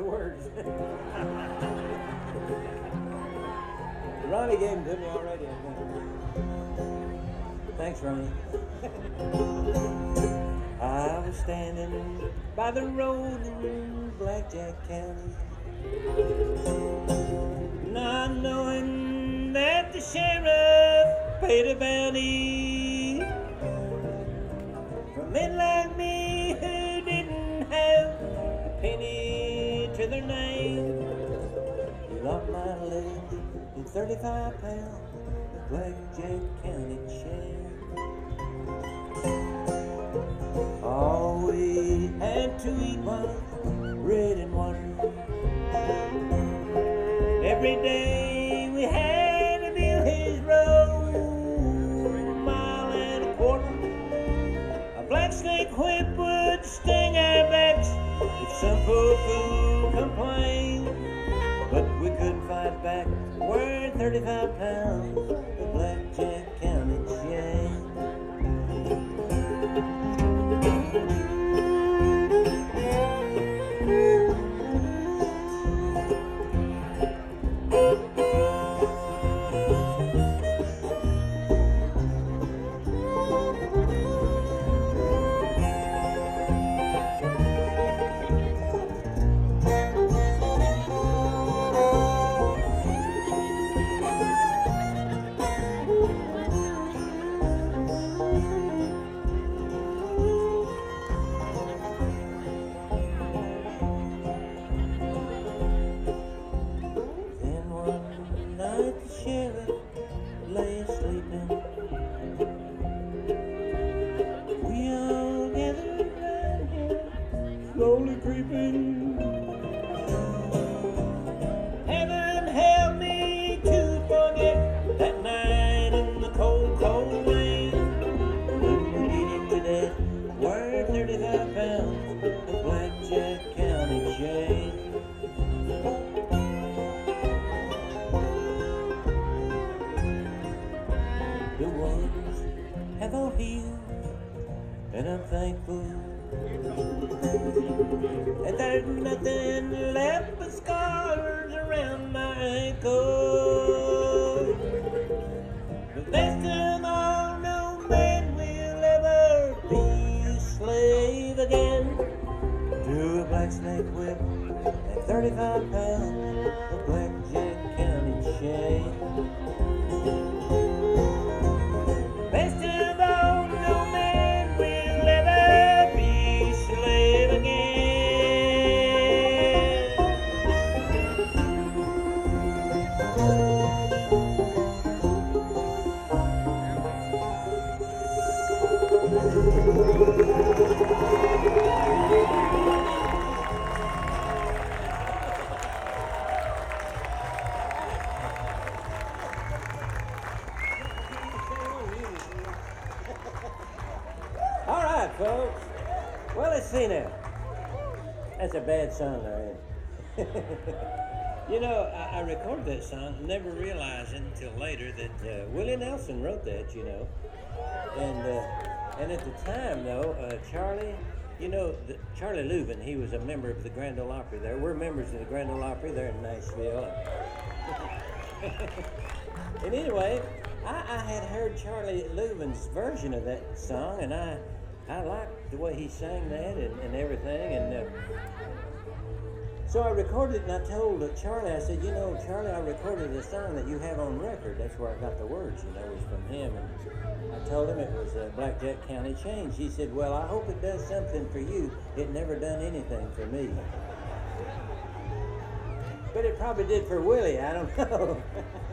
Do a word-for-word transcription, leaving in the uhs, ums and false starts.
words. Ronnie gave them to me already, I think. Thanks, Ronnie. I was standing by the road in Blackjack County, not knowing that the sheriff paid a bounty for men like me who didn't have a penny to their name. He locked my legs in thirty-five pounds of Blackjack County chain. All we had to eat was bread and water. Every day we had to build his road, a mile and a quarter. A black snake whip would sting our backs if some poor fool complained, but we couldn't fight back. We're thirty-five pounds of Blackjack County chain. And there's nothing left but scars around my ankle. But best of all, no man will ever be a slave again to a black snake whip and thirty-five pounds of Blackjack County chain. Best of all, no man will ever be a slave again. All right, folks. Well, let's see now. That's a bad song, there, ain't it? You know, I, I recorded that song, never realizing until later that uh, Willie Nelson wrote that, you know. And uh, and at the time, though, uh, Charlie, you know, the, Charlie Louvin, he was a member of the Grand Ole Opry there. We're members of the Grand Ole Opry there in Nashville. And anyway, I, I had heard Charlie Louvin's version of that song, and I I liked the way he sang that and, and everything. And uh, so I recorded it, and I told uh, Charlie, I said, you know, Charlie, I recorded a song that you have on record. That's where I got the words, you know, it was from him. And I told him it was uh, Blackjack County Change. He said, well, I hope it does something for you. It never done anything for me. But it probably did for Willie, I don't know.